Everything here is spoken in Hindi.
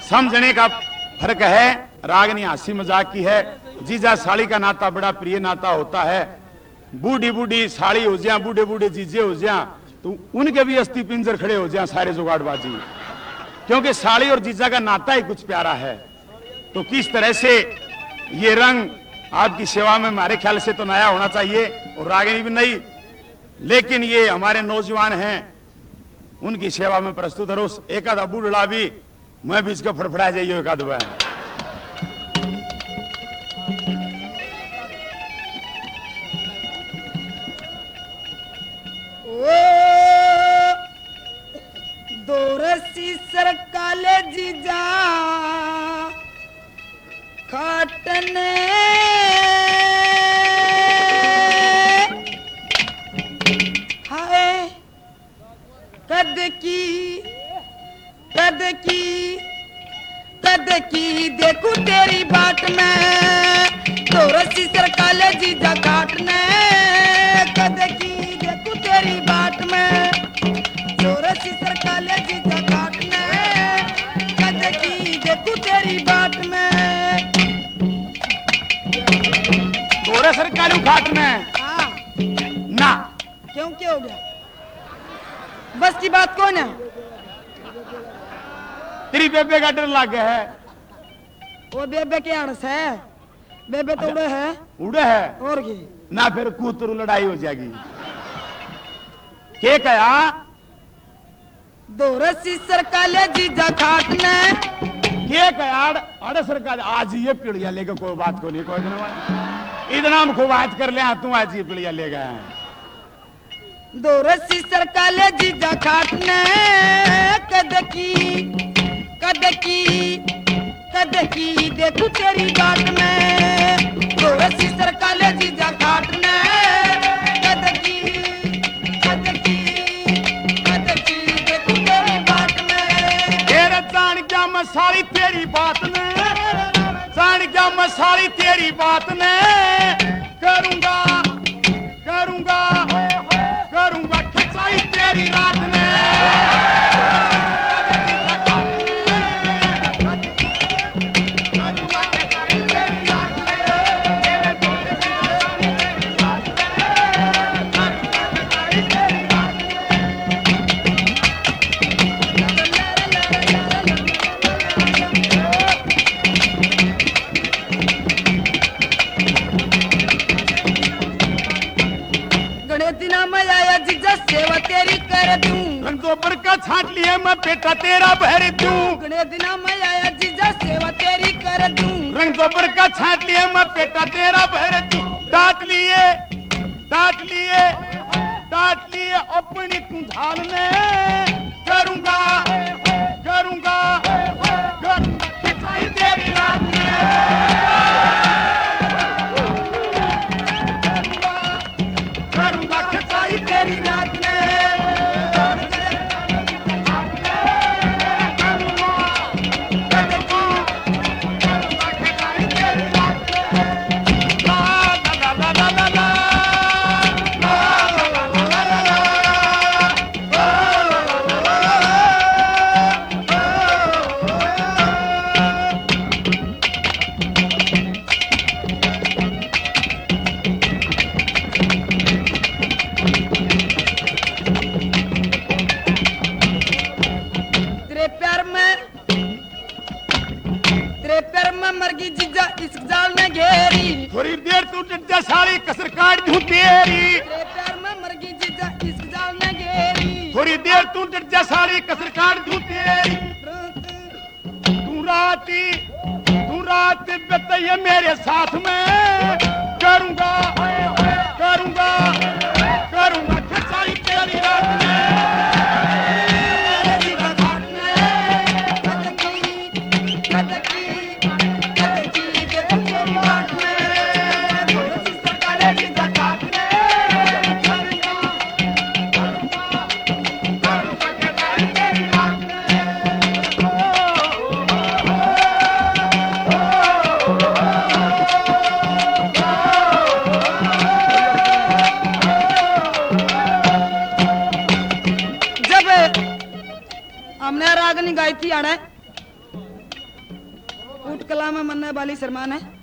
समझने का फर्क है। रागनी हंसी मजाक की है। जीजा साली का नाता बड़ा प्रिय नाता होता है। बूढ़ी बूढ़ी साली हो जाए, बूढ़े बूढ़े जीजे हो जाए, तो उनके भी अस्थि पिंजर खड़े हो जाए सारे जुगाड़बाजी, क्योंकि साली और जीजा का नाता ही कुछ प्यारा है। तो किस तरह से ये रंग आपकी सेवा में हमारे ख्याल से तो नया होना चाहिए, और रागिनी भी नहीं, लेकिन ये हमारे नौजवान हैं, उनकी सेवा में प्रस्तुत है। एक आधा बूढ़ा भी मैं भी इसको फड़फड़ा जाइए एक आधा दो रस्सी सर काले जीजा खाटने हाय कद की देखू तेरी बाट में, दो रस्सी सर काले जीजा काटने, कद की देखू तेरी बाट में, दो रस्सी सर काले जीजा काटने, कद की देखू तेरी बाट में। दोरे सर कालू काटने हाँ ना, क्यों क्या हो गया? बस की बात कौन है? तेरी बेबे का डर लग गया है। वो बेबे के अड़स है, बेबे तो उड़े है। उड़े है और की ना, फिर कूतरू लड़ाई हो जाएगी। के कया दो रस्सी सर काले जीजा खाटने, के कया अरे सरकार आज ये पीढ़िया लेके कोई बात को नहीं, कोई दिन इतना हम खूब बात कर ले, तू आज ये पीढ़िया ले गए। दो रस्सी सर काले जीजा खाटने, कद की देखू तेरी बाट में, दो रस्सी सर काले जीजा खाटने, कद की देखू तेरी बाट में। तेरे जान क्या मसाली तेरी बात ने, जान क्या मसाली तेरी बात ने, करूंगा खिंचाई तेरी रात ने। सेवा तेरी कर दूं, दोपहर का छाट लिए मैं बेटा तेरा भर दूं। गणे दिना मैं आया जीजा सेवा तेरी कर दूं, रंग दोपहर का छाट लिए मैं बेटा तेरा भर दूं। डांट लिए अपनी तू ढाल में, करूंगा खिंचाई तेरी रात में। करूंगा खिंचाई तेरी रात में। मरगी जीजा इस जाल में घेरी, थोड़ी देर तू डंडा साली कसर काट दूं तेरी। तेरे प्यार में मरगी जीजा इस जाल में घेरी, थोड़ी देर तू डंडा साली कसर काट दूं तेरी। तू रात बिताइए मेरे साथ में, करूंगा खिंचाई तेरी रात में। हमने रागनी गाई थी आने कूट कला में मन्ने वाली शर्मा ने